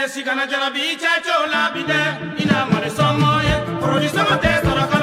si kana jarabi cha chola bide ina mare somoye producer mate sarakala